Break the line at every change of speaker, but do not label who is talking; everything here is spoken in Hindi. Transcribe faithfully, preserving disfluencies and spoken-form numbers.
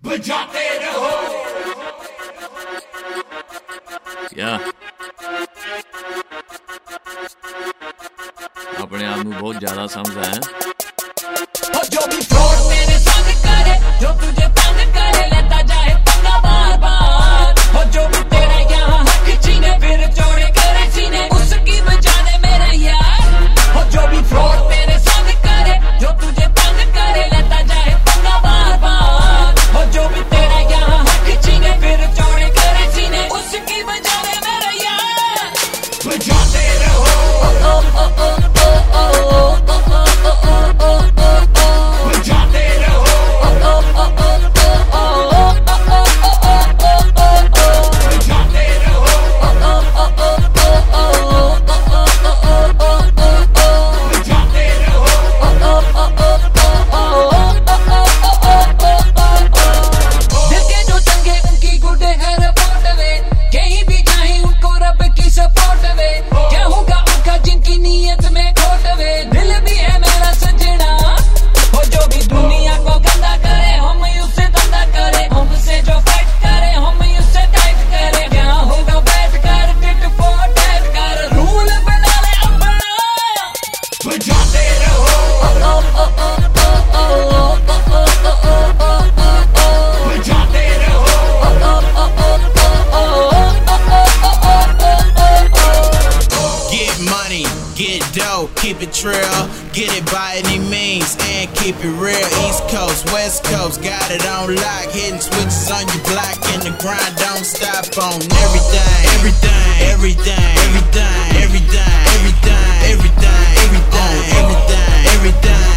बजाते रहो।
क्या अपने आप में बहुत ज्यादा समझा है।
जो भी फ्रॉड तेरे संग करे, जो तुझे तंग करे, लेता जाए पंगा बार बार। और जो भी तेरा यहाँ हक छीने, फिर चौड़े करे सीने, उसकी बजा दे मेरे यार। और जो भी फ्रॉड तेरे संग करे, जो तुझे तंग करे, लेता जाए पंगा बार बार। और जो भी तेरा यहाँ हक छीने, फिर चौड़े करे सीने, उसकी बजा दे मेरे यार। बजाते रहो। ओ ओ ओ ओ ओ ओ
Get dough, keep it real, get it by any means, and keep it real. East Coast, West Coast, got it on lock, hitting switches on your block, and the grind don't stop on everything, everything, everything, everything, everything, everything, everything, everything, everything, everything.